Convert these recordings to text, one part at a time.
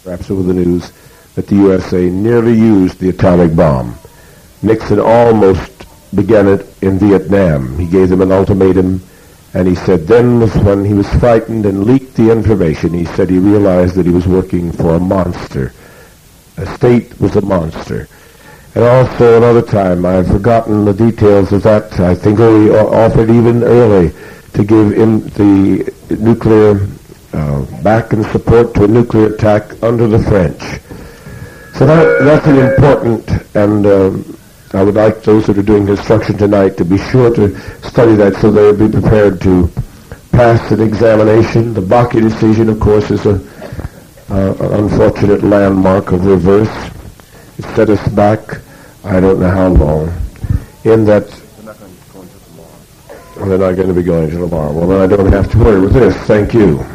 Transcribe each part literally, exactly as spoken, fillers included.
perhaps over the news, that the U S A nearly used the atomic bomb. Nixon almost began it in Vietnam. He gave them an ultimatum, and he said then was when he was frightened and leaked the information. He said he realized that he was working for a monster. A state was a monster. And also another time, I've forgotten the details of that. I think we offered even early to give him the nuclear uh, back and support to a nuclear attack under the French. So that, that's an important, and um, I would like those that are doing construction tonight to be sure to study that so they'll be prepared to pass an examination. The Bakke decision, of course, is a, uh, an unfortunate landmark of reverse. It set us back, I don't know how long, in that they're not going to go until tomorrow. Well, they're not going to be going until tomorrow. Well, then I don't have to worry with this. Thank you.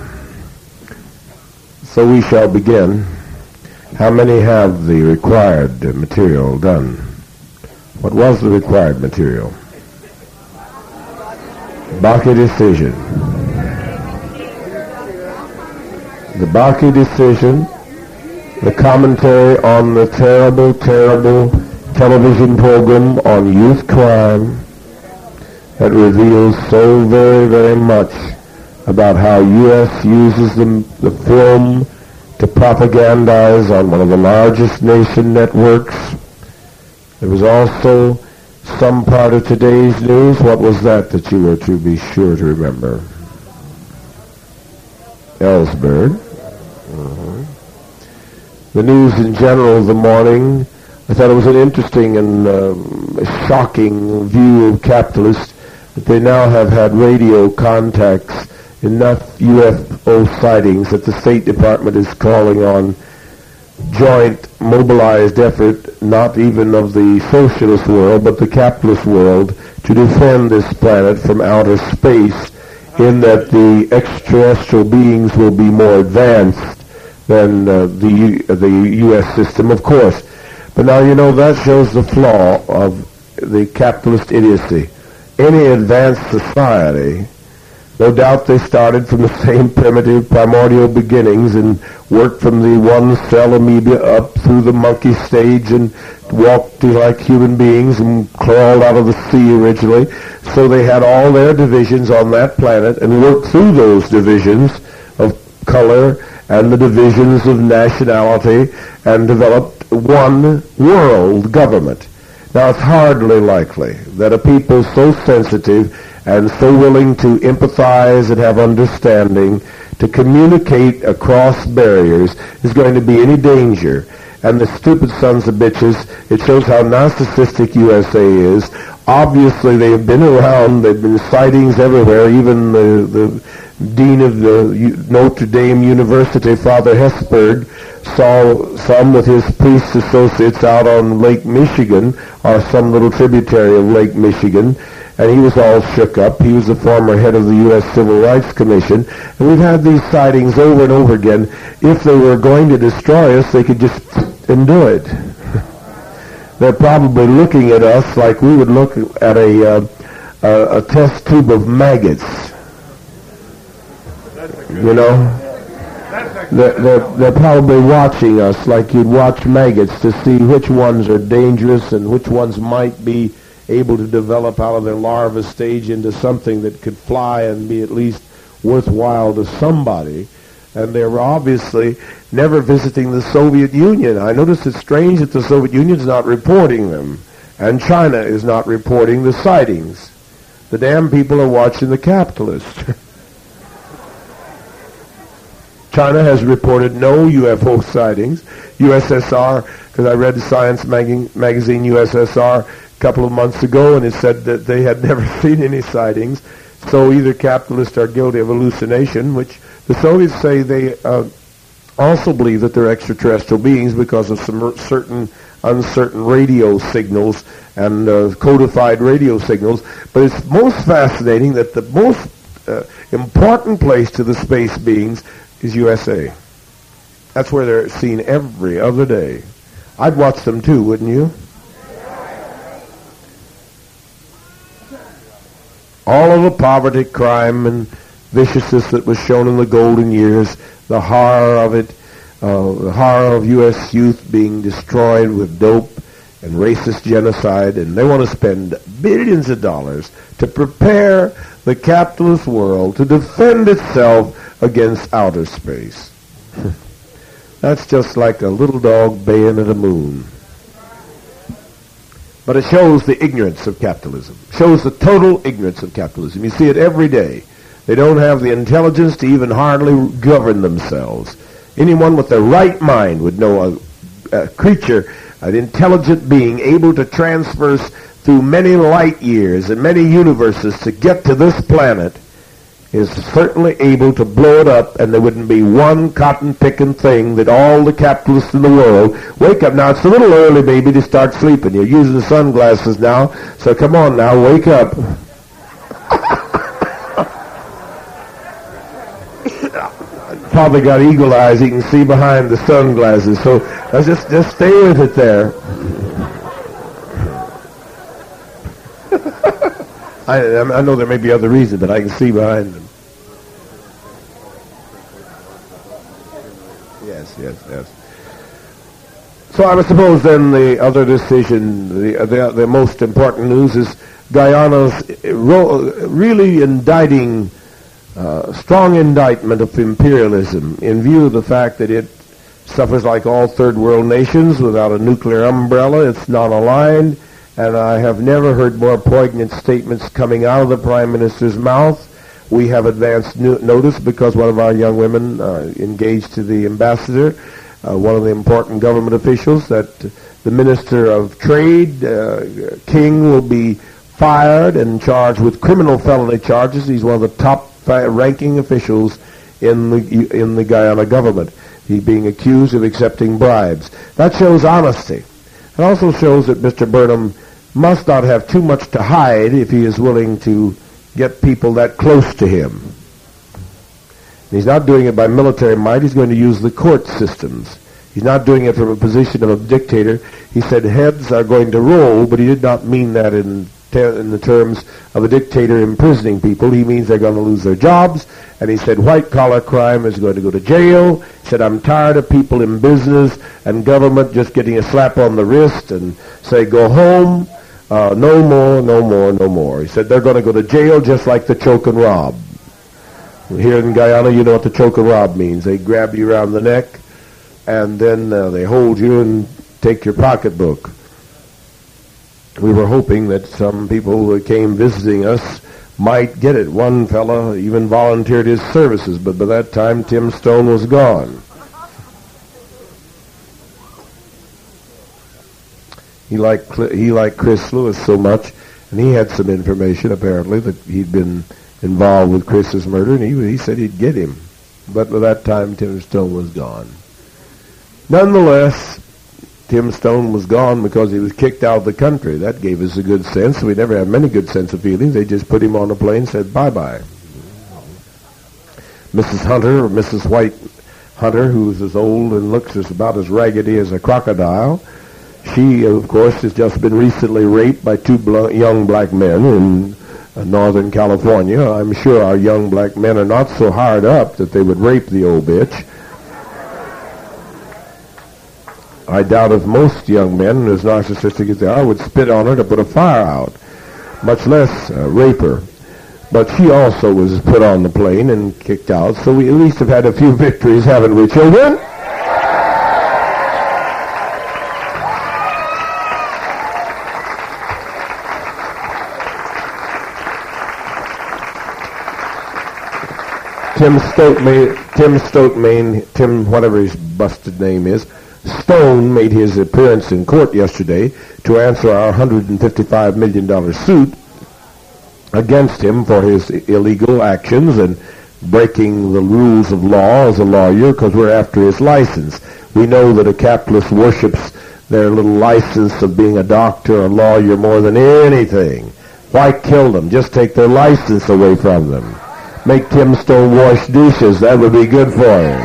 So we shall begin. How many have the required uh, material done? What was the required material? Bakke decision. The Bakke decision, the commentary on the terrible, terrible television program on youth crime that reveals so very, very much about how U S uses the, the film to propagandize on one of the largest nation networks. There was also some part of today's news. What was that that you were to be sure to remember? Ellsberg. Uh-huh. The news in general of the morning, I thought it was an interesting and um, shocking view of capitalists that they now have had radio contacts, enough U F O sightings that the State Department is calling on joint mobilized effort, not even of the socialist world, but the capitalist world, to defend this planet from outer space, in that the extraterrestrial beings will be more advanced than uh, the, uh, the U S system, of course. But now, you know, that shows the flaw of the capitalist idiocy. Any advanced society, no doubt they started from the same primitive, primordial beginnings and worked from the one-cell amoeba up through the monkey stage and walked like human beings and crawled out of the sea originally. So they had all their divisions on that planet and worked through those divisions of color and the divisions of nationality and developed one world government. Now, it's hardly likely that a people so sensitive and so willing to empathize and have understanding to communicate across barriers is going to be any danger. And the stupid sons of bitches, it shows how narcissistic U S A is. Obviously, they've been around. They've been sightings everywhere. Even the, the dean of the Notre Dame University, Father Hesburgh, saw some with his priest associates out on Lake Michigan, or some little tributary of Lake Michigan, and he was all shook up. He was the former head of the U S Civil Rights Commission, and we've had these sightings over and over again. If they were going to destroy us, they could just and do it. They're probably looking at us like we would look at a, uh, a, a test tube of maggots. You know? They're, they're, they're probably watching us like you'd watch maggots to see which ones are dangerous and which ones might be able to develop out of their larva stage into something that could fly and be at least worthwhile to somebody. And they were obviously never visiting the Soviet Union. I notice it's strange that the Soviet Union is not reporting them, and China is not reporting the sightings. The damn people are watching the capitalists. China has reported no U F O sightings. U S S R, because I read the Science mag- magazine U S S R a couple of months ago, and it said that they had never seen any sightings. So either capitalists are guilty of hallucination, which the Soviets say they uh, also believe that they're extraterrestrial beings because of some certain uncertain radio signals and uh, codified radio signals. But it's most fascinating that the most uh, important place to the space beings is U S A. That's where they're seen every other day. I'd watch them too, wouldn't you? All of the poverty, crime, and viciousness that was shown in the golden years, the horror of it, uh, the horror of U S youth being destroyed with dope and racist genocide, and they want to spend billions of dollars to prepare the capitalist world to defend itself against outer space. That's just like a little dog baying at the moon. But it shows the ignorance of capitalism. Shows the total ignorance of capitalism. You see it every day. They don't have the intelligence to even hardly govern themselves. Anyone with the right mind would know a, a creature, an intelligent being able to transverse through many light years and many universes to get to this planet is certainly able to blow it up, and there wouldn't be one cotton-picking thing that all the capitalists in the world wake up. Now, it's a little early, baby, to start sleeping. You're using sunglasses now, so come on now, wake up. Probably got eagle eyes. He can see behind the sunglasses, so let's just, just stay with it there. I, I know there may be other reasons, but I can see behind them. Yes, yes, yes. So I would suppose then the other decision, the, the, the most important news is Guyana's really indicting, uh, strong indictment of imperialism in view of the fact that it suffers like all third world nations without a nuclear umbrella. It's not aligned. And I have never heard more poignant statements coming out of the Prime Minister's mouth. We have advanced no- notice because one of our young women uh, engaged to the ambassador, uh, one of the important government officials, that the Minister of Trade, uh, King, will be fired and charged with criminal felony charges. He's one of the top ranking officials in the in the Guyana government. He's being accused of accepting bribes. That shows honesty. It also shows that Mister Burnham must not have too much to hide if he is willing to get people that close to him. He's not doing it by military might. He's going to use the court systems. He's not doing it from a position of a dictator. He said heads are going to roll, but he did not mean that in, ter- in the terms of a dictator imprisoning people. He means they're going to lose their jobs. And he said white-collar crime is going to go to jail. He said, I'm tired of people in business and government just getting a slap on the wrist and say, go home. Uh, no more, no more, no more. He said they're going to go to jail just like the choke and rob. Here in Guyana, you know what the choke and rob means. They grab you around the neck, and then uh, they hold you and take your pocketbook. We were hoping that some people who came visiting us might get it. One fella even volunteered his services, but by that time Tim Stone was gone. He liked he liked Chris Lewis so much, and he had some information apparently that he'd been involved with Chris's murder, and he he said he'd get him. But by that time, Tim Stone was gone. Nonetheless, Tim Stone was gone because he was kicked out of the country. That gave us a good sense. We never had many good sense of feelings. They just put him on a plane and said bye-bye. Missus Hunter, or Missus White Hunter, who's as old and looks as about as raggedy as a crocodile, she, of course, has just been recently raped by two bl- young black men in uh, Northern California. I'm sure our young black men are not so hard up that they would rape the old bitch. I doubt if most young men, as narcissistic as they are, would spit on her to put a fire out, much less uh, rape her. But she also was put on the plane and kicked out, so we at least have had a few victories, haven't we, children? Tim Stoke made, Tim Stoke made, Tim, whatever his busted name is, Stone made his appearance in court yesterday to answer our one hundred fifty-five million dollars suit against him for his illegal actions and breaking the rules of law as a lawyer, because we're after his license. We know that a capitalist worships their little license of being a doctor or a lawyer more than anything. Why kill them? Just take their license away from them. Make Tim Stone wash dishes. That would be good for him.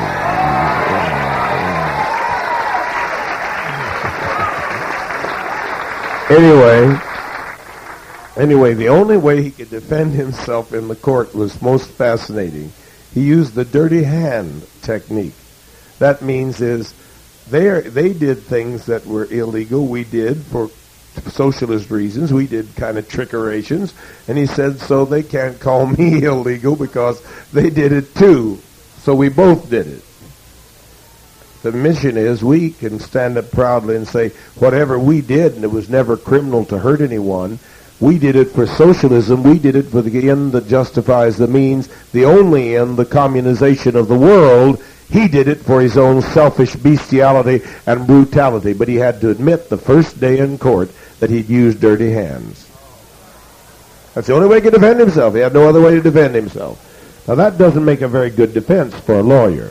Anyway, anyway, the only way he could defend himself in the court was most fascinating. He used the dirty hand technique. that means is they they did things that were illegal. We did for socialist reasons. We did kind of trickerations. And he said, so they can't call me illegal because they did it too. So we both did it. The mission is we can stand up proudly and say, whatever we did, and it was never criminal to hurt anyone, we did it for socialism. We did it for the end that justifies the means, the only end, the communization of the world. He did it for his own selfish bestiality and brutality, but he had to admit the first day in court that he'd used dirty hands. That's the only way he could defend himself. He had no other way to defend himself. Now that doesn't make a very good defense for a lawyer.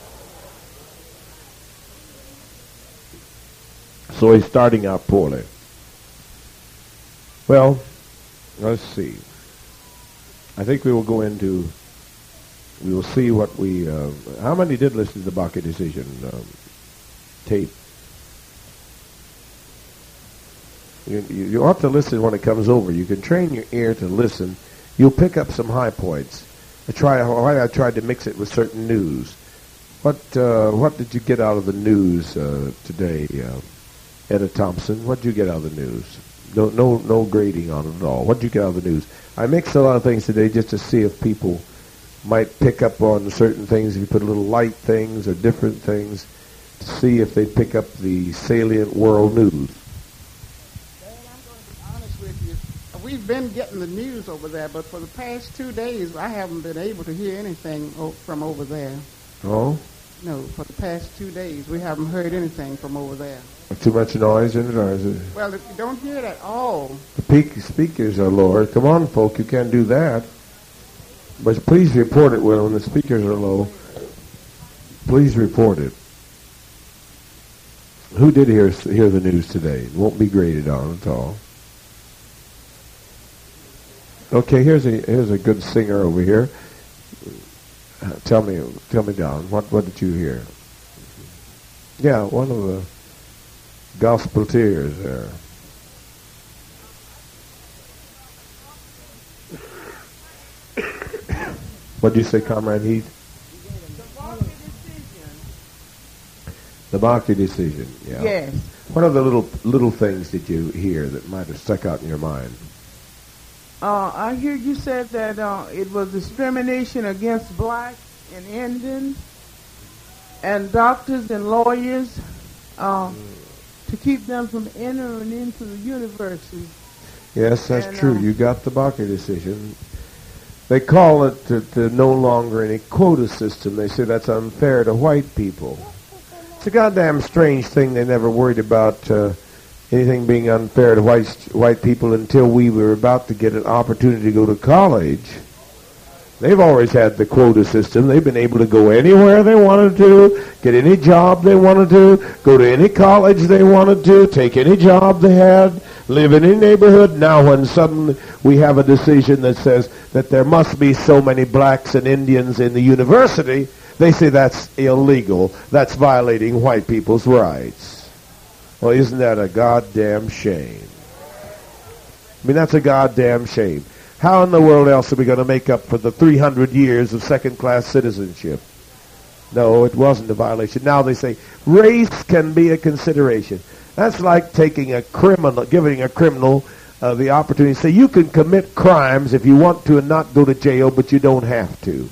So he's starting out poorly. Well, let's see. I think we will go into, we will see what we, uh, how many did listen to the Bakke decision um, tape? You, you, you ought to listen when it comes over. You can train your ear to listen. You'll pick up some high points. I try. I tried to mix it with certain news. What uh, what did you get out of the news uh, today, uh, Etta Thompson? What did you get out of the news? No, no, no grading on it at all. What did you get out of the news? I mixed a lot of things today just to see if people might pick up on certain things. If you put little light things or different things, to see if they pick up the salient world news. We've been getting the news over there, but for the past two days, I haven't been able to hear anything o- from over there. Oh? No, for the past two days, we haven't heard anything from over there. Too much noise in it, or is it? Well, if you don't hear it at all. The peak speakers are lower. Come on, folk, you can't do that. But please report it when the speakers are low. Please report it. Who did hear hear the news today? It won't be graded on at all. Okay, here's a here's a good singer over here. Uh, tell me, tell me, Don, what what did you hear? Yeah, one of the gospel tears there. What did you say, Comrade Heath? The Bakke decision. Yeah. Yes. What other little little things did you hear that might have stuck out in your mind? Uh, I hear you said that uh, it was discrimination against blacks and Indians and doctors and lawyers uh, to keep them from entering into the university. Yes, that's and, true. Uh, you got the Bakke decision. They call it to, to no longer any quota system. They say that's unfair to white people. It's a goddamn strange thing. They never worried about uh, anything being unfair to white white people until we were about to get an opportunity to go to college. They've always had the quota system. They've been able to go anywhere they wanted to, get any job they wanted to, go to any college they wanted to, take any job they had, live in any neighborhood. Now when suddenly we have a decision that says that there must be so many blacks and Indians in the university, they say that's illegal. That's violating white people's rights. Well, isn't that a goddamn shame? I mean, that's a goddamn shame. How in the world else are we going to make up for the three hundred years of second-class citizenship? No, it wasn't a violation. Now they say race can be a consideration. That's like taking a criminal, giving a criminal uh, the opportunity to say you can commit crimes if you want to and not go to jail, but you don't have to.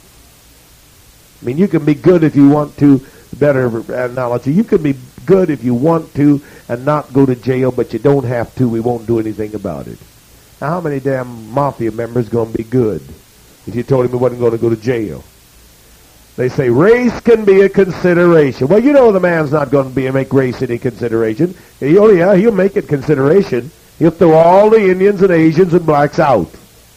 I mean, you can be good if you want to. Better analogy, you can be good if you want to and not go to jail, but you don't have to. We won't do anything about it. Now, how many damn mafia members going to be good if you told him he wasn't going to go to jail? They say race can be a consideration. Well, you know the man's not going to be make race any consideration. Oh, yeah, he'll make it consideration. He'll throw all the Indians and Asians and blacks out.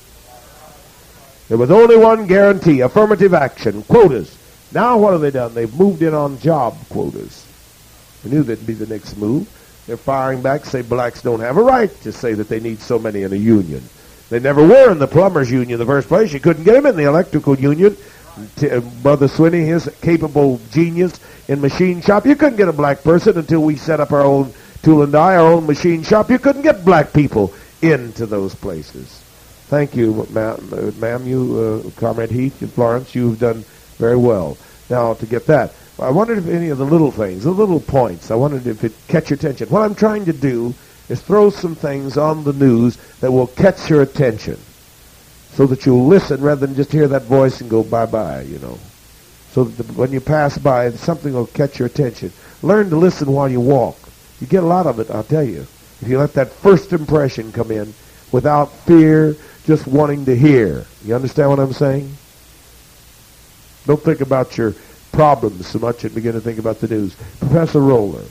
There was only one guarantee, affirmative action, quotas. Now what have they done? They've moved in on job quotas. We knew that'd be the next move. They're firing back, say blacks don't have a right to say that they need so many in a union. They never were in the plumbers union in the first place. You couldn't get them in the electrical union. T- uh, Brother Swinney, his capable genius in machine shop, you couldn't get a black person until we set up our own tool and die, our own machine shop. You couldn't get black people into those places. Thank you, ma'am. Uh, ma'am you, uh, Comrade Heath and Florence, you've done very well. Now, to get that. I wondered if any of the little things, the little points, I wondered if it catch your attention. What I'm trying to do is throw some things on the news that will catch your attention so that you'll listen rather than just hear that voice and go bye-bye, you know. So that the, when you pass by, something will catch your attention. Learn to listen while you walk. You get a lot of it, I'll tell you. If you let that first impression come in without fear, just wanting to hear. You understand what I'm saying? Don't think about your problems so much and begin to think about the news. Professor Roller.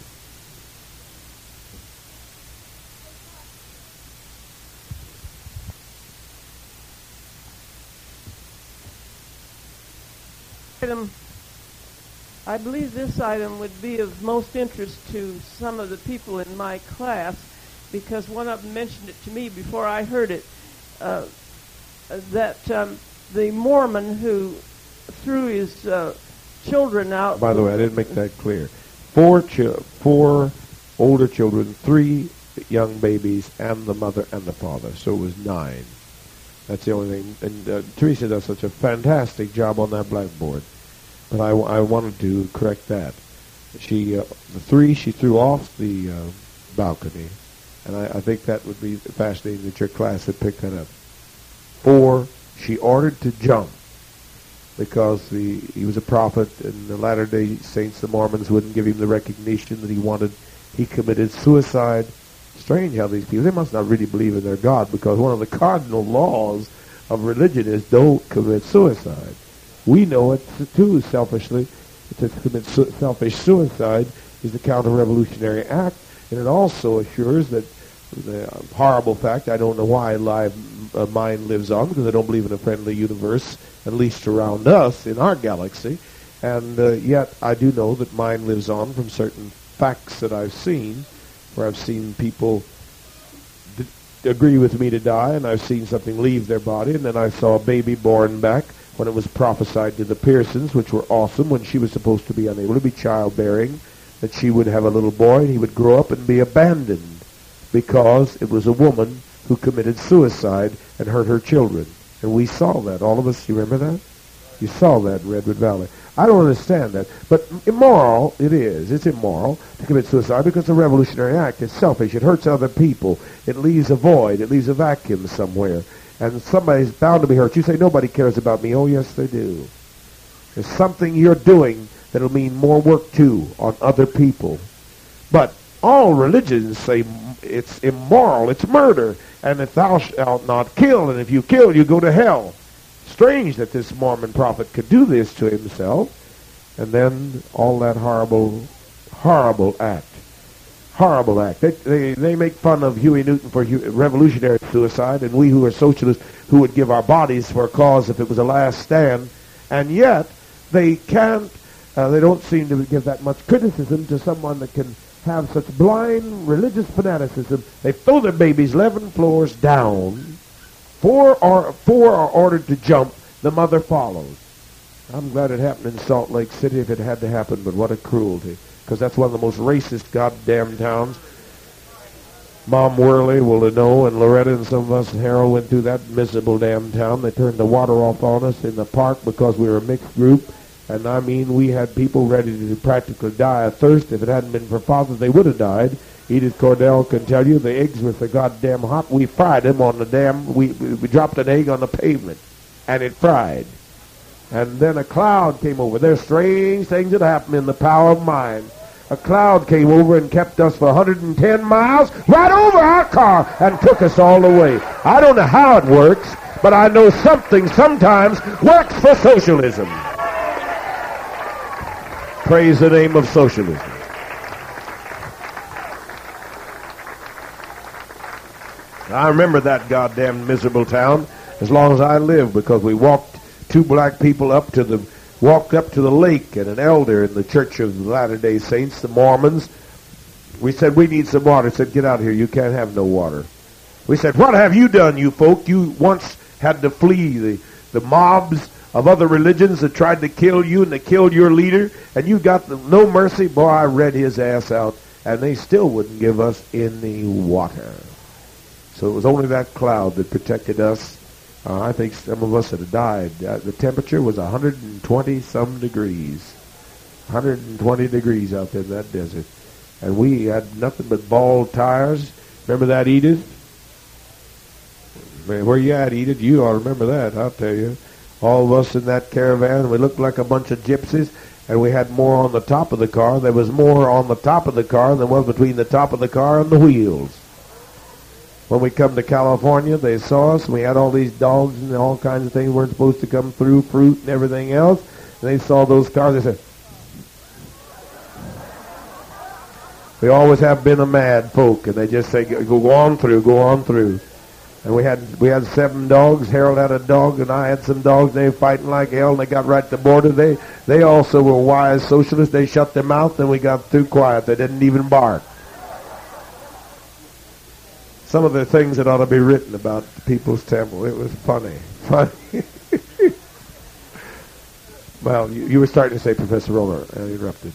Item, I believe this item would be of most interest to some of the people in my class because one of them mentioned it to me before I heard it, uh, that um, the Mormon who threw his uh, children out... By the way, I didn't make that clear. Four, chi- four older children, three young babies, and the mother and the father. So it was nine. That's the only thing. And uh, Teresa does such a fantastic job on that blackboard. But I, I wanted to correct that. She, uh, the three she threw off the uh, balcony. And I, I think that would be fascinating that your class had picked that up. Four, she ordered to jump because the, he was a prophet and the Latter-day Saints, the Mormons, wouldn't give him the recognition that he wanted. He committed suicide. Strange how these people, they must not really believe in their God because one of the cardinal laws of religion is don't commit suicide. We know it too, selfishly. To commit su- selfish suicide is the Counter-Revolutionary Act, and it also assures that the horrible fact, I don't know why live uh, mind lives on, because I don't believe in a friendly universe, at least around us, in our galaxy, and uh, yet I do know that mind lives on from certain facts that I've seen, where I've seen people d- agree with me to die, and I've seen something leave their body, and then I saw a baby born back when it was prophesied to the Pearsons, which were awesome, when she was supposed to be unable to be childbearing, that she would have a little boy, and he would grow up and be abandoned because it was a woman who committed suicide and hurt her children. And we saw that. All of us, you remember that? You saw that in Redwood Valley. I don't understand that. But immoral, it is. It's immoral to commit suicide because the Revolutionary Act is selfish. It hurts other people. It leaves a void. It leaves a vacuum somewhere. And somebody's bound to be hurt. You say, nobody cares about me. Oh, yes, they do. There's something you're doing that'll mean more work, too, on other people. But all religions say it's immoral, it's murder, and if thou shalt not kill, and if you kill, you go to hell. Strange that this Mormon prophet could do this to himself, and then all that horrible, horrible act. Horrible act. They, they, they make fun of Huey Newton for hu- revolutionary suicide, and we who are socialists who would give our bodies for a cause if it was a last stand, and yet they can't, uh, they don't seem to give that much criticism to someone that can have such blind religious fanaticism. They throw their babies eleven floors down. Four are, four are ordered to jump. The mother follows. I'm glad it happened in Salt Lake City if it had to happen, but what a cruelty. Because that's one of the most racist goddamn towns. Mom Worley will know, and Loretta and some of us, Harold, went through that miserable damn town. They turned the water off on us in the park because we were a mixed group. And I mean, we had people ready to practically die of thirst. If it hadn't been for Father, they would have died. Edith Cordell can tell you the eggs were so goddamn hot. We fried them on the damn, we, we dropped an egg on the pavement, and it fried. And then a cloud came over. There's strange things that happen in the power of mind. A cloud came over and kept us for one hundred ten miles right over our car and took us all the way. I don't know how it works, but I know something sometimes works for socialism. Praise the name of socialism. I remember that goddamn miserable town as long as I live, because we walked two black people up to the walked up to the lake, and an elder in the Church of the Latter-day Saints, the Mormons, we said, we need some water. He said, get out of here. You can't have no water. We said, what have you done, you folk? You once had to flee the, the mobs of other religions that tried to kill you, and they killed your leader, and you got the, no mercy. Boy, I read his ass out, and they still wouldn't give us any water. So it was only that cloud that protected us. Uh, I think some of us had died. Uh, the temperature was one hundred twenty some degrees. one hundred twenty degrees out there in that desert. And we had nothing but bald tires. Remember that, Edith? Man, where you at, Edith? You all remember that, I'll tell you. All of us in that caravan, we looked like a bunch of gypsies, and we had more on the top of the car. There was more on the top of the car than was between the top of the car and the wheels. When we come to California, they saw us, and we had all these dogs and all kinds of things weren't supposed to come through, fruit and everything else. And they saw those cars, they said, we always have been a mad folk, and they just say, go on through, go on through. And we had we had seven dogs. Harold had a dog, and I had some dogs. They were fighting like hell, and they got right to the border. They they also were wise socialists. They shut their mouth, and we got through quiet. They didn't even bark. Some of the things that ought to be written about the People's Temple. It was funny. Funny. Well, you, you were starting to say, Professor Roller. I interrupted.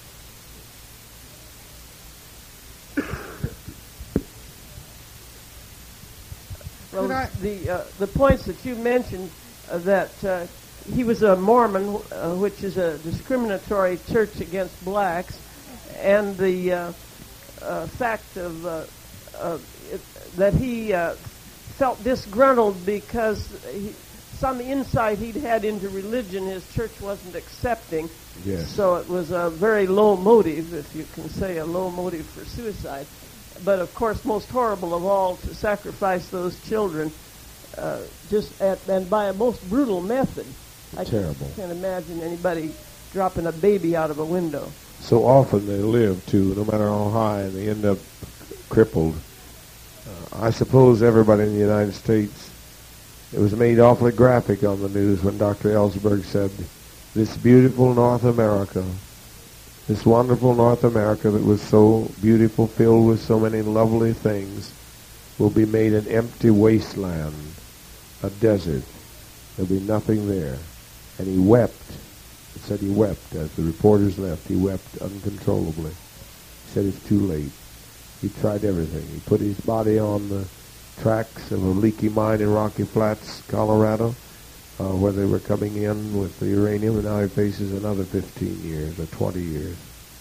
Well, the uh, the points that you mentioned, uh, that uh, he was a Mormon, uh, which is a discriminatory church against blacks, and the uh, uh, fact of uh, uh, it, that he uh, felt disgruntled because he, some insight he'd had into religion his church wasn't accepting. Yes. So it was a very low motive, if you can say a low motive for suicide. But, of course, most horrible of all, to sacrifice those children uh, just at, and by a most brutal method. I Terrible. Can't, can't imagine anybody dropping a baby out of a window. So often they live, too, no matter how high, and they end up crippled. Uh, I suppose everybody in the United States, it was made awfully graphic on the news when Doctor Ellsberg said, this beautiful North America, this wonderful North America that was so beautiful, filled with so many lovely things, will be made an empty wasteland, a desert. There'll be nothing there. And he wept. It said he wept. As the reporters left, he wept uncontrollably. He said it's too late. He tried everything. He put his body on the tracks of a leaky mine in Rocky Flats, Colorado, Uh, where they were coming in with the uranium, and now he faces another fifteen years or twenty years.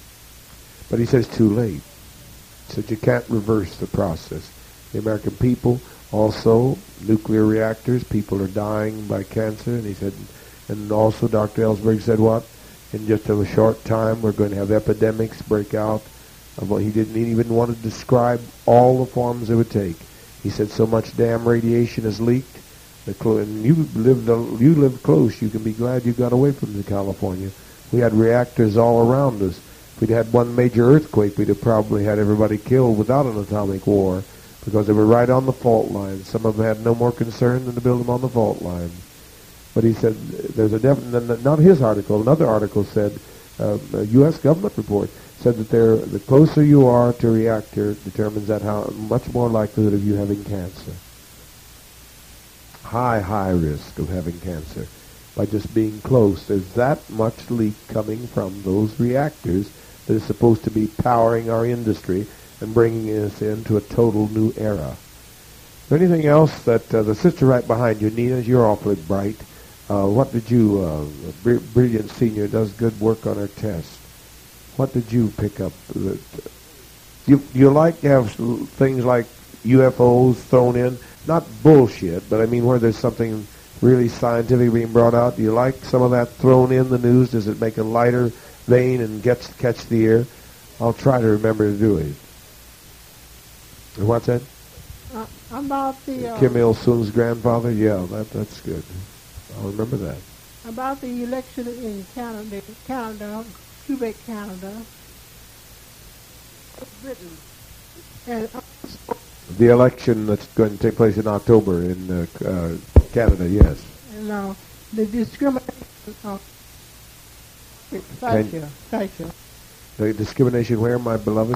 But he says too late. He said you can't reverse the process. The American people also, nuclear reactors, people are dying by cancer, and he said, and also Doctor Ellsberg said what? In just a short time we're going to have epidemics break out. Of what he didn't even want to describe all the forms it would take. He said so much damn radiation is leaked. The clo- and you lived you lived close. You can be glad you got away from the California. We had reactors all around us. If we'd had one major earthquake, we'd have probably had everybody killed without an atomic war because they were right on the fault line. Some of them had no more concern than to build them on the fault line. But he said there's a definite, not his article, another article said, uh, a U S government report said that there, the closer you are to a reactor determines that how much more likelihood of you having cancer. High, high risk of having cancer by just being close. There's that much leak coming from those reactors that is supposed to be powering our industry and bringing us into a total new era. Is there anything else that uh, the sister right behind you, Nina, you're awfully bright. Uh, what did you, uh, br- brilliant senior, does good work on her test. What did you pick up? That, you you like to have things like U F Os thrown in? Not bullshit, but I mean where there's something really scientific being brought out. Do you like some of that thrown in the news? Does it make a lighter vein and gets catch the ear? I'll try to remember to do it. And what's that? Uh, about the uh, Kim Il-sung's grandfather? Yeah, that that's good. I'll remember that. about the election in Canada, Canada, Quebec, Canada, Britain, and uh, The election that's going to take place in October in uh, uh, Canada, yes. and uh, the discrimination. Uh, thank Can- you, thank you. The discrimination where, my beloved?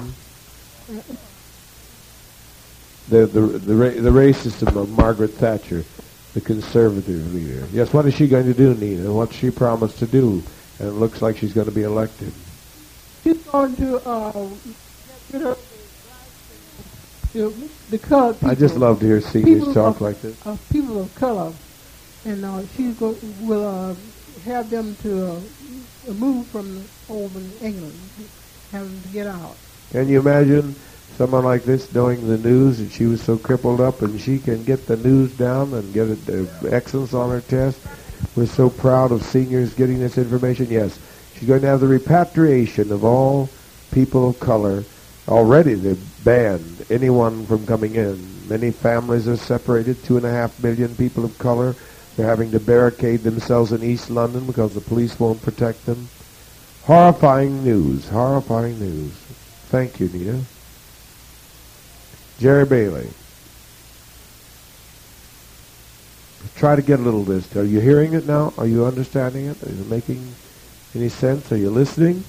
The the the, ra- the racism of Margaret Thatcher, the conservative leader. Yes, what is she going to do, Nina? What's she promised to do? And it looks like she's going to be elected. She's going to uh, get rid of the, the colored people. I just love to hear seniors People talk of- like this. Of people of color, and uh, she go, will uh, have them to uh, move from over England, have them to get out. Can you imagine someone like this doing the news, and she was so crippled up, and she can get the news down and get it, uh, excellence on her test? We're so proud of seniors getting this information. Yes, she's going to have the repatriation of all people of color. Already they've banned anyone from coming in. Many families are separated, two and a half million people of color. They're having to barricade themselves in East London because the police won't protect them. Horrifying news, horrifying news. Thank you, Nita. Jerry Bailey. Try to get a little of this. Are you hearing it now? Are you understanding it? Is it making any sense? Are you listening?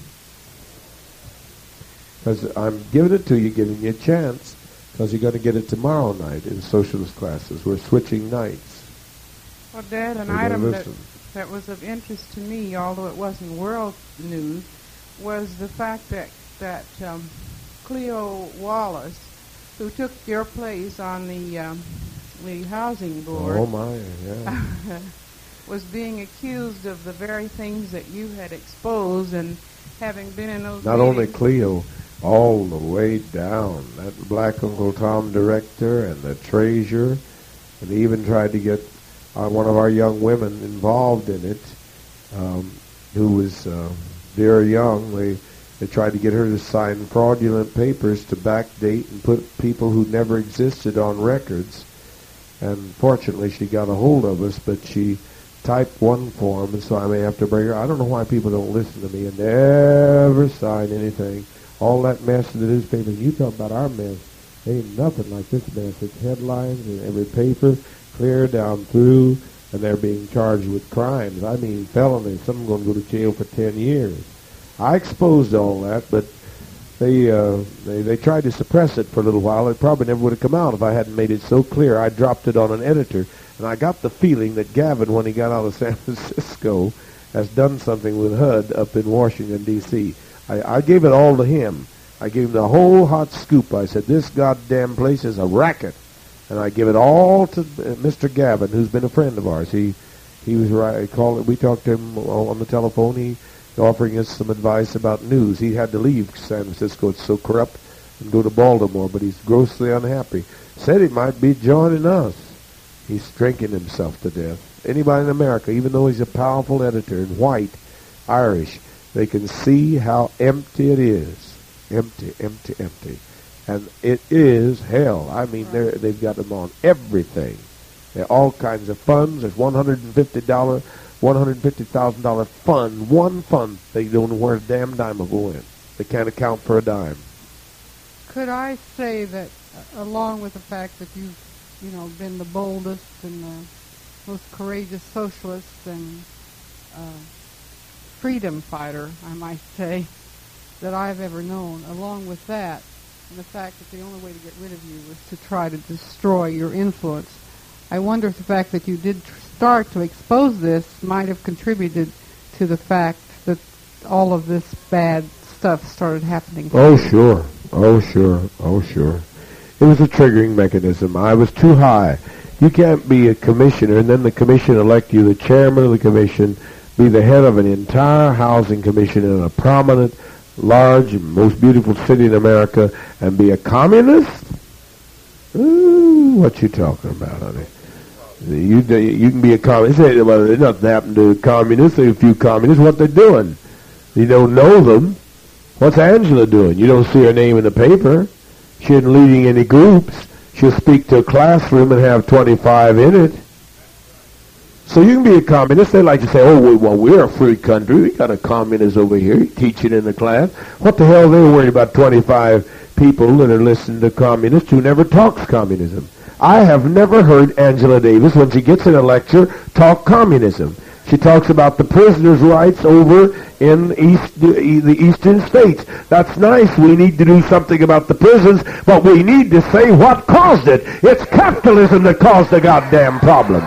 Because I'm giving it to you, giving you a chance, because you're going to get it tomorrow night in socialist classes. We're switching nights. Well, Dad, an We're gonna item that, listen. that was of interest to me, although it wasn't world news, was the fact that, that um, Cleo Wallace, who took your place on the um, the housing board, Oh my, yeah. was being accused of the very things that you had exposed, and having been in those Not only meetings- Cleo, all the way down. That Black Uncle Tom director and the treasurer, and they even tried to get uh, one of our young women involved in it, um, who was uh, very young. They they tried to get her to sign fraudulent papers to backdate and put people who never existed on records. And fortunately, she got a hold of us, but she typed one form, and so I may have to bring her. I don't know why people don't listen to me and never sign anything. All that mess in the newspapers, you talk about our mess, ain't nothing like this mess. It's headlines in every paper, clear down through, and they're being charged with crimes. I mean felonies. Some are going to go to jail for ten years. I exposed all that, but they, uh, they they tried to suppress it for a little while. It probably never would have come out if I hadn't made it so clear. I dropped it on an editor, and I got the feeling that Gavin, when he got out of San Francisco, has done something with H U D up in Washington, D C I, I gave it all to him. I gave him the whole hot scoop. I said, this goddamn place is a racket. And I give it all to uh, Mister Gavin, who's been a friend of ours. He he was right. I called, we talked to him on the telephone. He offering us some advice about news. He had to leave San Francisco. It's so corrupt, and go to Baltimore, but he's grossly unhappy. Said he might be joining us. He's drinking himself to death. Anybody in America, even though he's a powerful editor and white, Irish, they can see how empty it is. Empty, empty, empty. And it is hell. I mean, they're, they've got them on everything. There are all kinds of funds. There's one hundred fifty dollars, one hundred fifty thousand dollars fund, one fund. They don't know where a damn dime will go in. They can't account for a dime. Could I say that, uh, along with the fact that you've, you know, been the boldest and the most courageous socialist and uh, freedom fighter, I might say, that I've ever known, along with that, and the fact that the only way to get rid of you was to try to destroy your influence, I wonder if the fact that you did tr- start to expose this might have contributed to the fact that all of this bad stuff started happening. Oh, sure. Oh, sure. Oh, sure. It was a triggering mechanism. I was too high. You can't be a commissioner and then the commission elect you the chairman of the commission, be the head of an entire housing commission in a prominent, large, most beautiful city in America, and be a communist? Ooh, what you talking about, honey? You you can be a communist. Well, there's nothing happened to communists. There's a few communists. What they're doing? You don't know them. What's Angela doing? You don't see her name in the paper. She isn't leading any groups. She'll speak to a classroom and have twenty-five in it. So you can be a communist. They like to say, oh, well, we're a free country. We got a communist over here teaching in the class. What the hell? They're worried about twenty-five people that are listening to communists who never talks communism. I have never heard Angela Davis, when she gets in a lecture, talk communism. She talks about the prisoners' rights over in East, the eastern states. That's nice. We need to do something about the prisons, but we need to say what caused it. It's capitalism that caused the goddamn problem.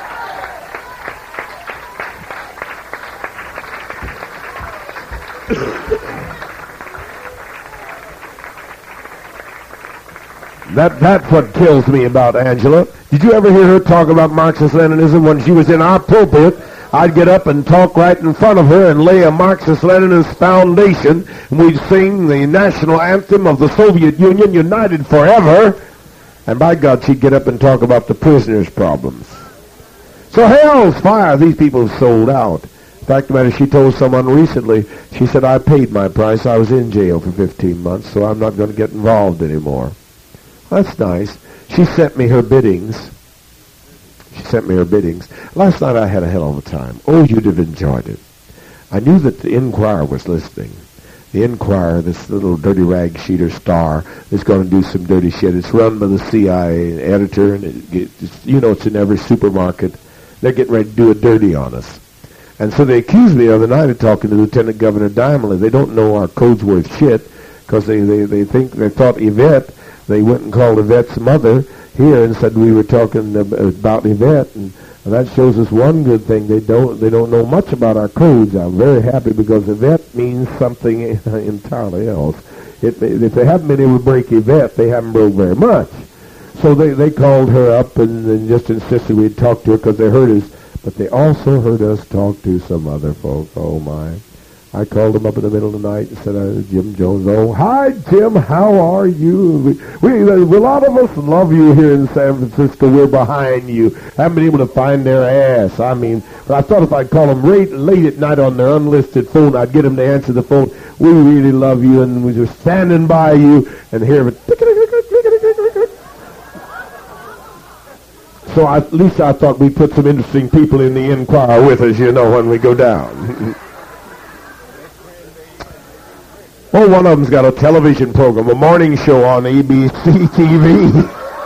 That that's what kills me about Angela. Did you ever hear her talk about Marxist-Leninism when she was in our pulpit I'd get up and talk right in front of her and lay a Marxist-Leninist foundation, and we'd sing the national anthem of the Soviet Union, United Forever, and by God, she'd get up and talk about the prisoners' problems. So hell's fire, these people sold out. In fact, the matter, she told someone recently, she said, I paid my price. I was in jail for fifteen months, so I'm not going to get involved anymore. That's nice. She sent me her biddings. She sent me her biddings. Last night I had a hell of a time. Oh, you'd have enjoyed it. I knew that the Inquirer was listening. The Inquirer, this little dirty rag sheeter star, is going to do some dirty shit. It's run by the C I A editor, and it gets, you know, it's in every supermarket. They're getting ready to do a dirty on us. And so they accused me the other night of talking to Lieutenant Governor Dimerly. They don't know our code's worth shit because they, they, they think, they thought Yvette, they went and called Yvette's mother here and said we were talking about Yvette, and that shows us one good thing. They don't they don't know much about our codes. I'm very happy because Yvette means something entirely else. It, if they haven't been able to break Yvette, they haven't broke very much. So they, they called her up and, and just insisted we'd talk to her because they heard us. But they also heard us talk to some other folk. Oh, my. I called them up in the middle of the night and said, uh, Jim Jones, oh, hi, Jim, how are you? We, we, a lot of us love you here in San Francisco. We're behind you. Haven't been able to find their ass. I mean, but I thought if I'd call them late, late at night on their unlisted phone, I'd get them to answer the phone. We really love you, and we were standing by you, and hear it. So I, at least I thought we'd put some interesting people in the Inquirer with us, you know, when we go down. Well, one of them's got a television program, a morning show on A B C T V.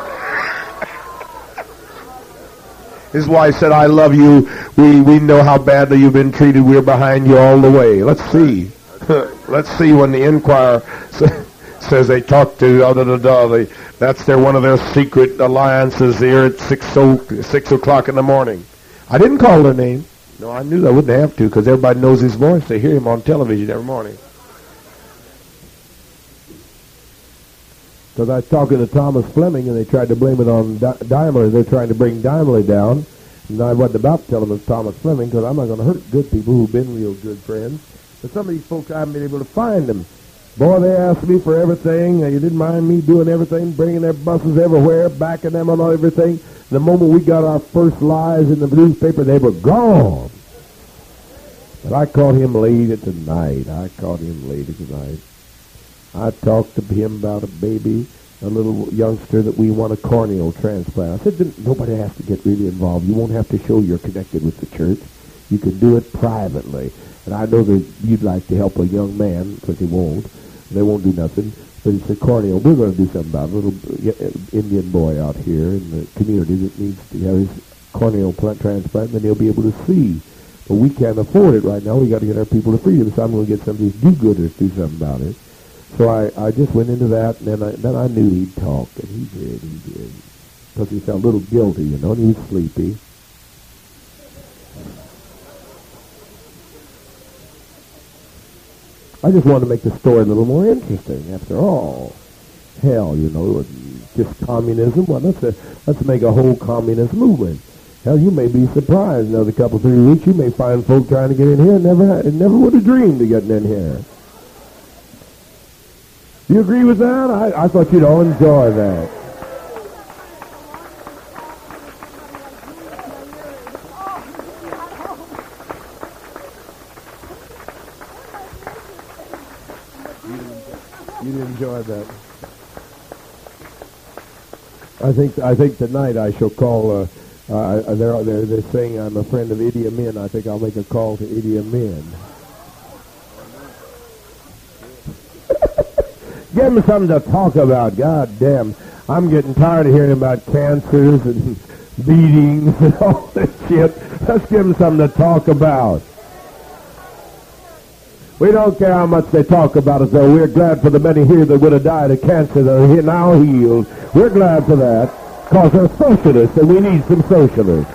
His wife said, I love you. We we know how badly you've been treated. We're behind you all the way. Let's see. Let's see when the Inquirer says they talk to da da da da. They, that's their one of their secret alliances here at six, o, six o'clock in the morning. I didn't call their name. No, I knew I wouldn't have to because everybody knows his voice. They hear him on television every morning. Because I was talking to Thomas Fleming, and they tried to blame it on Di- Dimerly. They're trying to bring Dimerly down. And I wasn't about to tell them it's Thomas Fleming, because I'm not going to hurt good people who've been real good friends. But some of these folks, I haven't been able to find them. Boy, they asked me for everything. Uh, you didn't mind me doing everything, bringing their buses everywhere, backing them on everything. The moment we got our first lies in the newspaper, they were gone. But I caught him late at the night. I caught him late at the night. I talked to him about a baby, a little youngster that we want a corneal transplant. I said, nobody has to get really involved. You won't have to show you're connected with the church. You can do it privately. And I know that you'd like to help a young man, because he won't. They won't do nothing. But it's a corneal. We're going to do something about it. A little Indian boy out here in the community that needs to have his corneal transplant, and then he'll be able to see. But we can't afford it right now. We got to get our people to freedom. So I'm going to get some of these do-gooders to do something about it. So I, I just went into that, and then I, then I knew he'd talk, and he did, he did. Because he felt a little guilty, you know, and he was sleepy. I just wanted to make the story a little more interesting, after all. Hell, you know, it was just communism. Well, let's, a, let's make a whole communist movement. Hell, you may be surprised. Another couple, three weeks, you may find folk trying to get in here and never, never would have dreamed of getting in here. Do you agree with that? I, I thought you'd all enjoy that. You didn't enjoy that. I think I think tonight I shall call. Uh, uh, they're, they're they're saying I'm a friend of Idi Amin. I think I'll make a call to Idi Amin. Give him something to talk about. God damn. I'm getting tired of hearing about cancers and beatings and all this shit. Let's give him something to talk about. We don't care how much they talk about us, though. We're glad for the many here that would have died of cancer that are now healed. We're glad for that because they're socialists, and we need some socialists.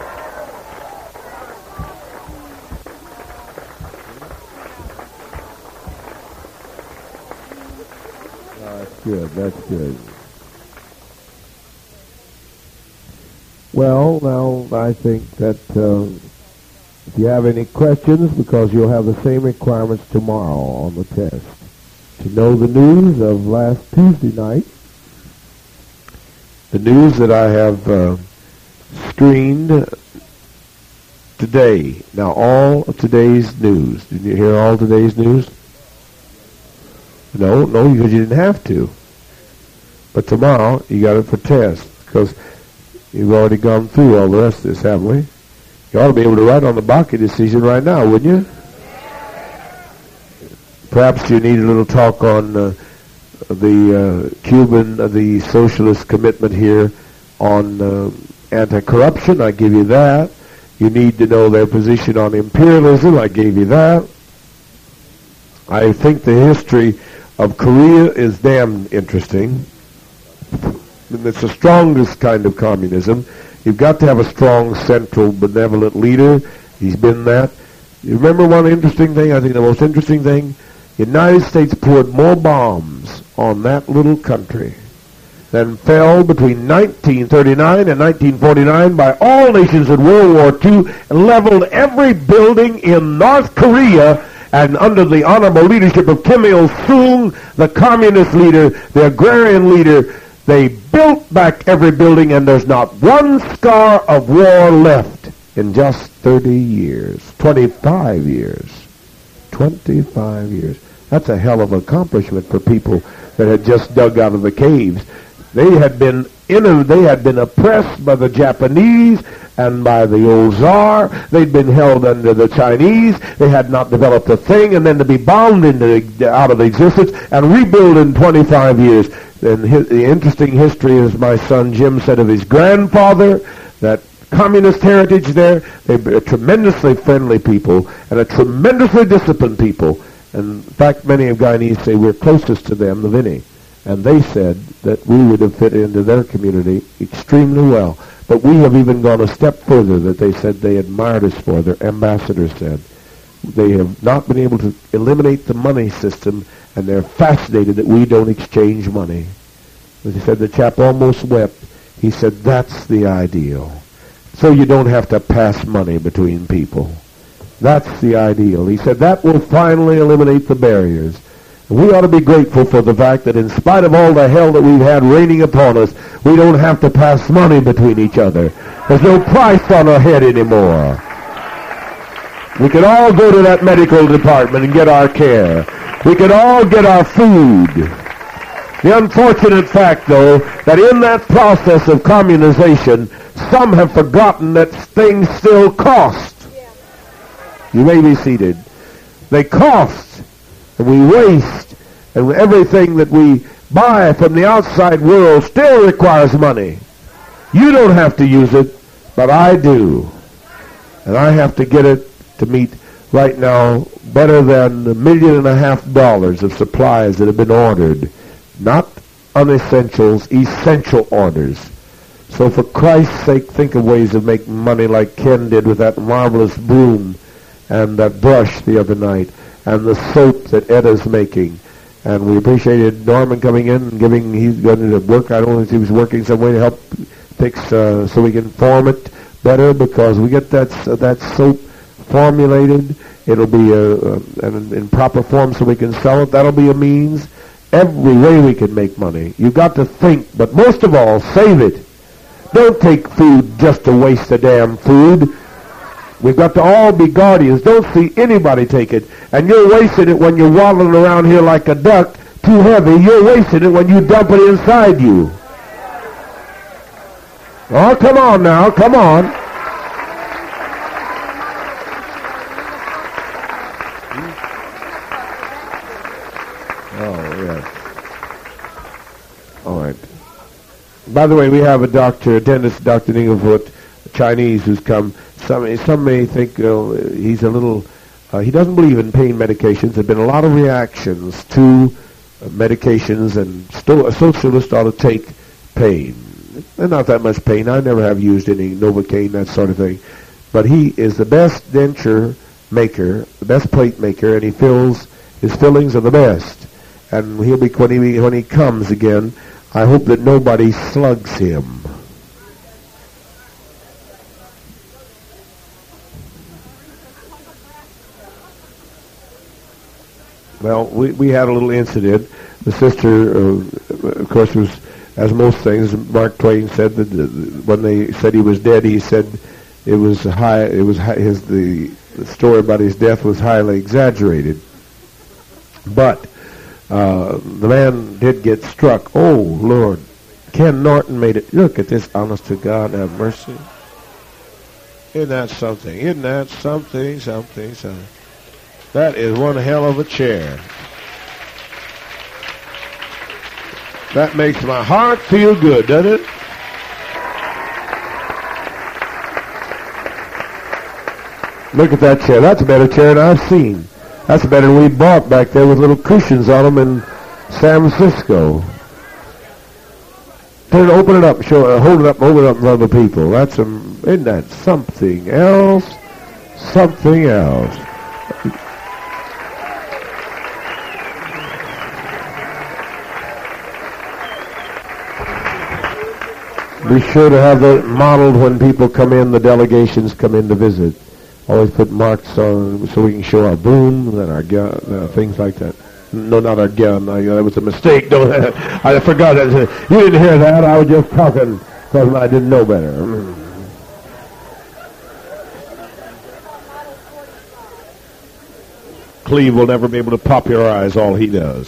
Good, that's good. Well, now, I think that uh, If you have any questions, because you'll have the same requirements tomorrow on the test. To know the news of last Tuesday night, the news that I have uh, screened today. Now, all of today's news. Did you hear all today's news? No, no, because you didn't have to. But tomorrow, you got it for test, because you've already gone through all the rest of this, haven't we? You ought to be able to write on the Baca decision right now, wouldn't you? Perhaps you need a little talk on uh, the uh, Cuban, uh, the socialist commitment here on uh, anti-corruption. I give you that. You need to know their position on imperialism. I gave you that. I think the history of Korea is damn interesting. And it's the strongest kind of communism. You've got to have a strong, central, benevolent leader. He's been that. You remember one interesting thing? I think the most interesting thing? The United States poured more bombs on that little country than fell between nineteen thirty-nine and nineteen forty-nine by all nations in World War Two, and leveled every building in North Korea. And under the honorable leadership of Kim Il-sung, the communist leader, the agrarian leader, they built back every building, and there's not one scar of war left in just thirty years, twenty-five years, twenty-five years. That's a hell of an accomplishment for people that had just dug out of the caves. They had been in a, they had been oppressed by the Japanese and by the old Tsar. They'd been held under the Chinese. They had not developed a thing, and then to be bombed into out of existence and rebuild in twenty-five years. And his, the interesting history, as my son Jim said, of his grandfather, that communist heritage there. They were tremendously friendly people and a tremendously disciplined people. And in fact, many of Guyanese say we're closest to them, the Vinny. And they said that we would have fit into their community extremely well. But we have even gone a step further, that they said they admired us for. Their ambassador said they have not been able to eliminate the money system, and they're fascinated that we don't exchange money. As he said, the chap almost wept. He said, that's the ideal. So you don't have to pass money between people. That's the ideal. He said, that will finally eliminate the barriers. We ought to be grateful for the fact that in spite of all the hell that we've had raining upon us, we don't have to pass money between each other. There's no price on our head anymore. We can all go to that medical department and get our care. We can all get our food. The unfortunate fact, though, that in that process of communization, some have forgotten that things still cost. You may be seated. They cost, and we waste, and everything that we buy from the outside world still requires money. You don't have to use it, but I do. And I have to get it to meet right now better than a million and a half dollars of supplies that have been ordered. Not unessentials, essential orders. So for Christ's sake, think of ways of making money like Ken did with that marvelous broom and that brush the other night and the soap that Etta's making. And we appreciated Norman coming in and giving, he's going to work, I don't know if he was working some way to help fix, uh, so we can form it better, because we get that, uh, that soap formulated. It'll be uh, uh, in, in proper form so we can sell it. That'll be a means. Every way we can make money. You've got to think, but most of all, save it. Don't take food just to waste the damn food. We've got to all be guardians. Don't see anybody take it. And you're wasting it when you're waddling around here like a duck, too heavy. You're wasting it when you dump it inside you. Oh, come on now, come on. Oh, yes. All right. By the way, we have a doctor, a dentist, Doctor Inglefoot, a Chinese, who's come. Some, some may think uh, he's a little, uh, he doesn't believe in pain medications. There have been a lot of reactions to uh, medications, and sto- a socialist ought to take pain. And not that much pain. I never have used any Novocaine, that sort of thing. But he is the best denture maker, the best plate maker, and he fills, his fillings are the best. And he'll be, when he, when he comes again, I hope that nobody slugs him. Well, we, we had a little incident. The sister, uh, of course, was, as most things, Mark Twain said that uh, when they said he was dead, he said it was high. It was high, his the, the story about his death was highly exaggerated. But uh, the man did get struck. Oh Lord, Ken Norton made it. Look at this, honest to God, have mercy. Isn't that something? Isn't that something? Something? Something? That is one hell of a chair. That makes my heart feel good, doesn't it? Look at that chair. That's a better chair than I've seen. That's better than we bought back there with little cushions on them in San Francisco. Turn it, open it up, show, uh, hold it up, hold it up in front of the people. That's a, isn't that something else? Something else. Be sure to have it modeled when people come in, the delegations come in to visit. Always put marks on so we can show our boom and our gun, uh, things like that. No, not our gun. I, uh, that was a mistake. Don't. I forgot that. You didn't hear that. I was just talking because I didn't know better. Mm. Cleve will never be able to popularize all he does.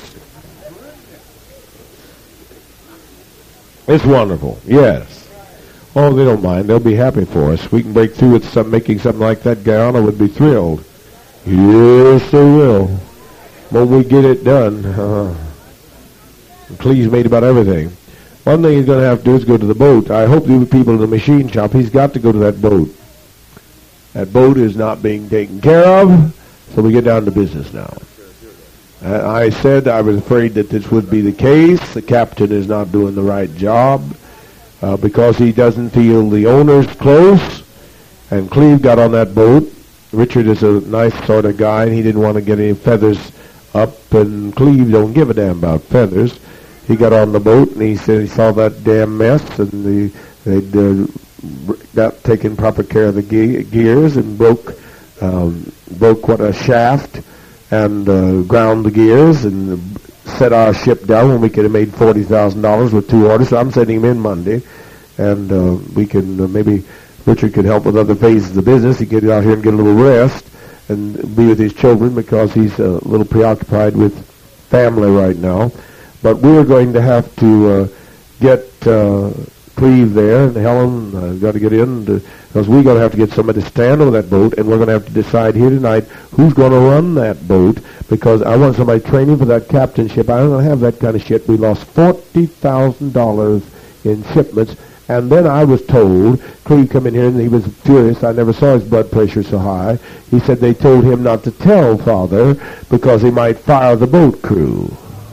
It's wonderful. Yes. Oh, they don't mind. They'll be happy for us. We can break through with some making something like that. Guyana would be thrilled. Yes, they will. When we get it done. Uh, Cleve's made about everything. One thing he's going to have to do is go to the boat. I hope the people in the machine shop, he's got to go to that boat. That boat is not being taken care of, so we get down to business now. Uh, I said I was afraid that this would be the case. The captain is not doing the right job uh, because he doesn't feel the owner's close. And Cleve got on that boat. Richard is a nice sort of guy, and he didn't want to get any feathers up, and Cleve don't give a damn about feathers. He got on the boat, and he said he saw that damn mess, and the, they'd uh, got taken proper care of the ge- gears and broke um, broke what a shaft, and uh, ground the gears and set our ship down when we could have made forty thousand dollars with two orders. So I'm sending him in Monday, and uh, we can uh, maybe Richard could help with other phases of the business. He could get out here and get a little rest and be with his children because he's a little preoccupied with family right now. But we're going to have to uh, get uh, Cleve there, and Helen uh, got to get in because we're going to have to get somebody to stand on that boat, and we're going to have to decide here tonight who's going to run that boat because I want somebody training for that captainship. I don't have that kind of shit. We lost forty thousand dollars in shipments. And then I was told, Cleve come in here and he was furious. I never saw his blood pressure so high. He said they told him not to tell Father because he might fire the boat crew.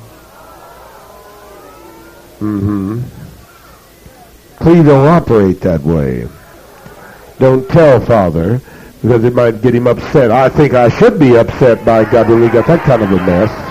Mm-hmm. Cleve don't operate that way. Don't tell Father because it might get him upset. I think I should be upset, by God, when we got that kind of a mess.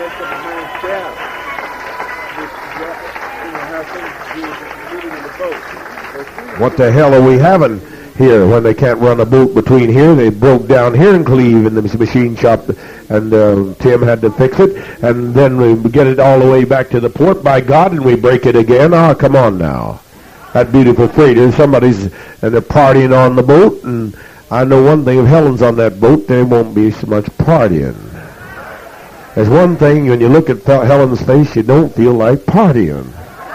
What the hell are we having here when they can't run a boat between here? They broke down here in Cleve in the machine shop, and uh, Tim had to fix it, and then we get it all the way back to the port, by God, and we break it again. Ah, oh, come on now. That beautiful freighter, somebody's, and they're partying on the boat, and I know one thing, if Helen's on that boat, there won't be so much partying. There's one thing, when you look at Helen's face, you don't feel like partying.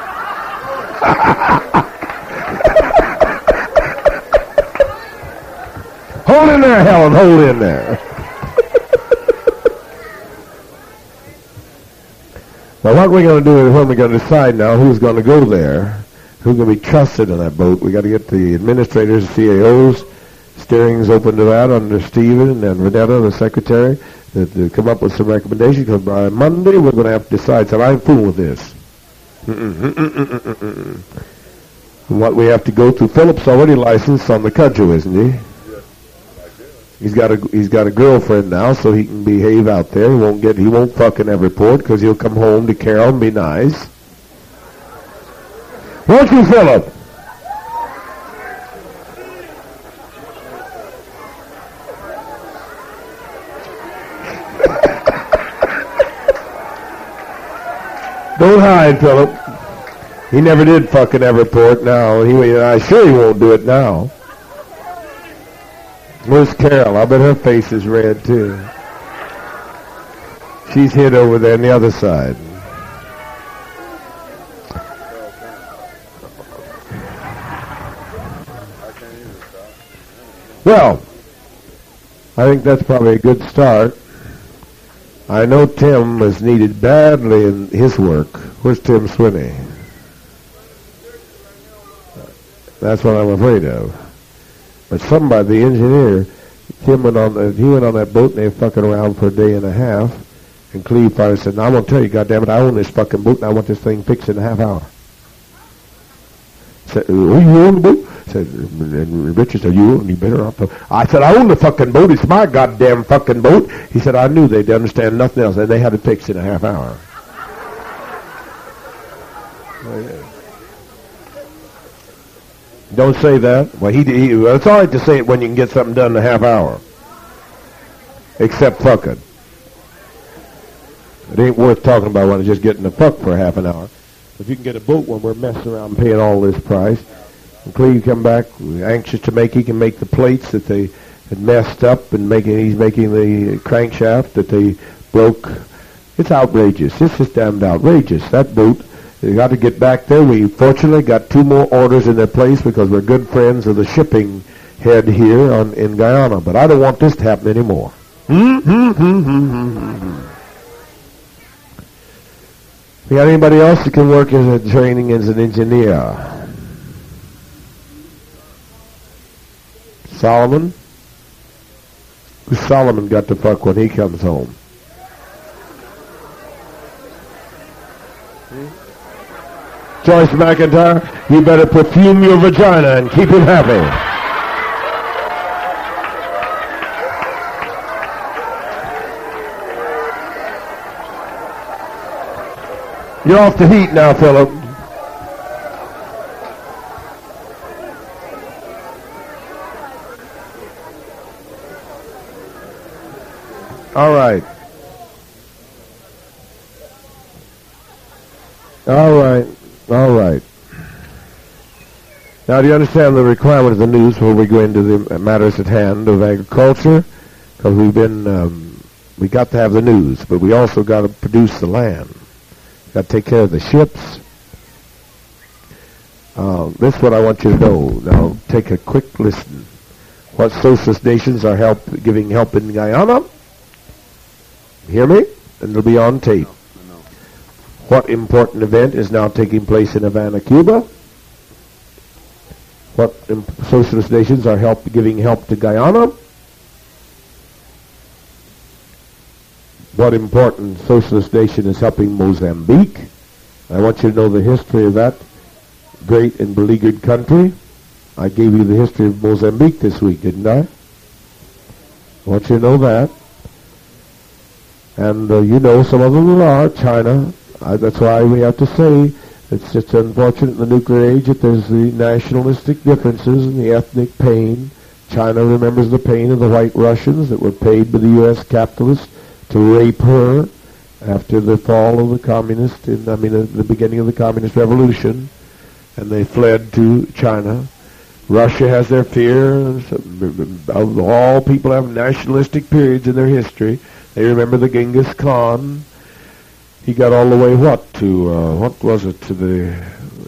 Hold in there, Helen, hold in there. Now, what we're going to do is when we're going to decide now who's going to go there, who's going to be trusted in that boat. We got to get the administrators, C A Os, steering's open to that under Stephen and Renetta, the secretary, to, to come up with some recommendations, because by Monday we're going to have to decide. So I'm fooling with this. Mm-mm, mm-mm, mm-mm, mm-mm. And what we have to go through, Philip's already licensed on the cudgel, isn't he? He's got a he's got a girlfriend now, so he can behave out there. He won't get he won't fuck in every port because he'll come home to Carol and be nice. Won't you, Philip? Don't hide, Philip. He never did fucking Everport now. He, I'm sure he won't do it now. Where's Carol? I bet her face is red, too. She's hid over there on the other side. Well, I think that's probably a good start. I know Tim is needed badly in his work. Where's Tim Swinney? That's what I'm afraid of. But somebody, the engineer, Tim went on. The, he went on that boat and they were fucking around for a day and a half. And Cleve finally said, "Now I'm gonna tell you, goddammit, I own this fucking boat and I want this thing fixed in a half hour." Said, "Oh, you own the boat?" Said, and Richard said, "You own? You better off." I said, "I own the fucking boat. It's my goddamn fucking boat." He said, "I knew they'd understand nothing else," and they had it fixed in a half hour. Oh, yeah. Don't say that. Well, he, he well, it's all right to say it when you can get something done in a half hour. Except fucking. It ain't worth talking about when it's just getting the fuck for half an hour. If you can get a boat when we're messing around paying all this price, and Cleve come back anxious to make, he can make the plates that they had messed up, and making he's making the crankshaft that they broke. It's outrageous. It's just damned outrageous. That boat. You got to get back there. We fortunately got two more orders in their place because we're good friends of the shipping head here on, in Guyana. But I don't want this to happen anymore. We got anybody else that can work as a training as an engineer? Solomon? Who's Solomon got to fuck when he comes home? Joyce McIntyre, you better perfume your vagina and keep it happy. You're off the heat now, Philip. All right. All right. All right. Now, do you understand the requirement of the news before we go into the matters at hand of agriculture? Because we've been, um, we got to have the news, but we also got to produce the land. Got to take care of the ships. Uh, this is what I want you to know. Now, take a quick listen. What socialist nations are help giving help in Guyana? Hear me? And it'll be on tape. What important event is now taking place in Havana, Cuba? What imp- socialist nations are help giving help to Guyana? What important socialist nation is helping Mozambique? I want you to know the history of that great and beleaguered country. I gave you the history of Mozambique this week, didn't I? I want you to know that. And uh, you know some of them are China. Uh, that's why we have to say it's just unfortunate in the nuclear age that there's the nationalistic differences and the ethnic pain. China remembers the pain of the white Russians that were paid by the U S capitalists to rape her after the fall of the communist, in, I mean, uh, the beginning of the communist revolution, and they fled to China. Russia has their fear. Of all people have nationalistic periods in their history. They remember the Genghis Khan. He got all the way, what, to, uh, what was it, to the